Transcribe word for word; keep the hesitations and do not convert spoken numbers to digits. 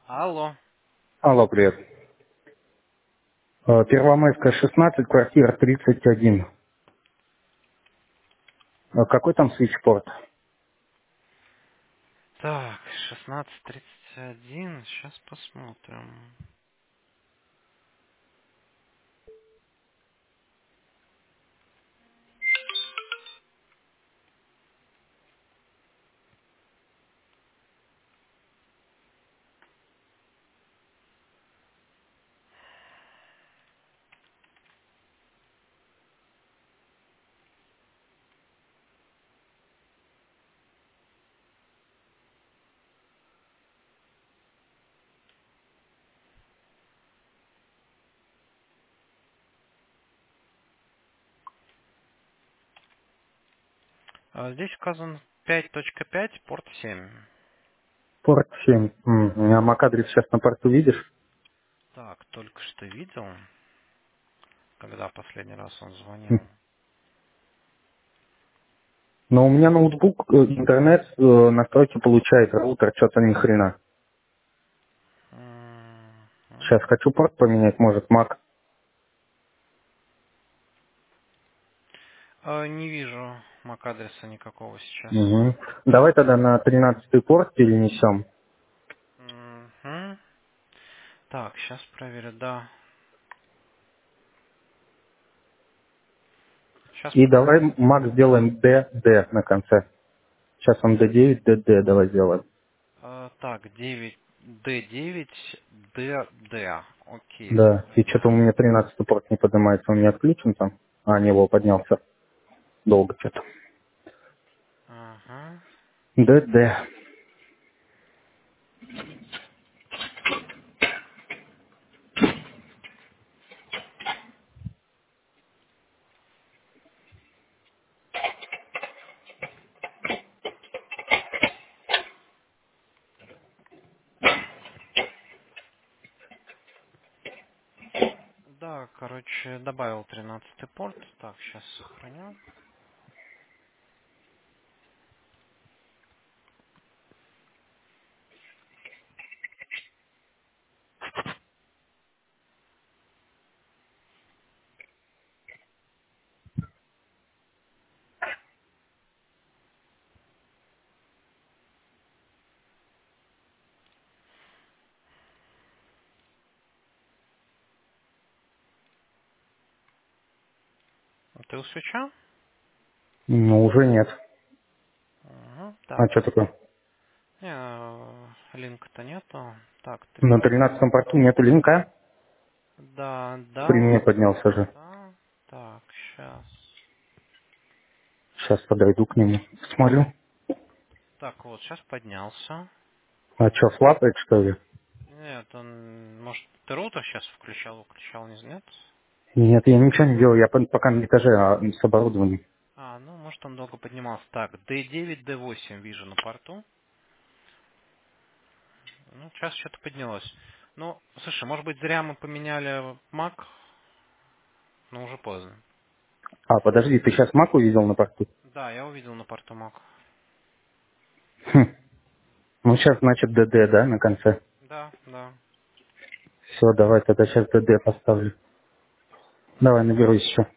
Алло. Алло, привет. Э, Первомайская, шестнадцать, квартира тридцать один. Э, Какой там свитчпорт? Так, шестнадцать тридцать один. Сейчас посмотрим. А, Здесь указан пять точка пять, порт семь. Порт семь. М, У меня MAC-адрес сейчас на порту видишь? Так, только что видел, когда последний раз он звонил. М. Но у меня ноутбук, э, интернет, э, настройки получает, роутер что-то ни хрена. Сейчас Мгм. хочу порт поменять, может, Mac. А, Не вижу мак-адреса никакого сейчас. Мгм. Давай тогда на тринадцатый порт перенесем. Мгм. Так, сейчас проверю, да. Сейчас И давай поднялся. Mac сделаем D D на конце. Сейчас он D девять, D D давай сделаем. А, Так, девять д девять д д. Окей, Да, и что-то у смотрю. меня тринадцатый порт не поднимается, он не отключен там. А, не, его поднялся. Долго что-то. Ага. Д Д. Да, короче, добавил тринадцатый порт. Так, сейчас сохраню. Ты у свеча? Ну, уже нет. Угу. А Так. что такое? Не, э, линка-то нету. Так, ты На под... тринадцатом порту нету линка. Да, При да, мне поднялся же. да. Так, сейчас. Сейчас подойду к нему. Смотрю. Так, вот, сейчас поднялся. А что, флапает, что ли? Нет, он... Может, ты роутер сейчас включал, выключал, не нет? Нет, я ничего не делал. Я по- пока на этаже, а с оборудованием. А, ну, может, он долго поднимался. Так, д девять д восемь вижу на порту. Ну, сейчас что-то поднялось. Ну, слушай, может быть, зря мы поменяли Mac, но уже поздно. А, подожди, ты сейчас Мак увидел на порту? Да, я увидел на порту Mac. Хм. Ну, сейчас, значит, Д Д, да, на конце? Да, да. Все, давай тогда сейчас Д Д поставлю. Давай, наберу еще.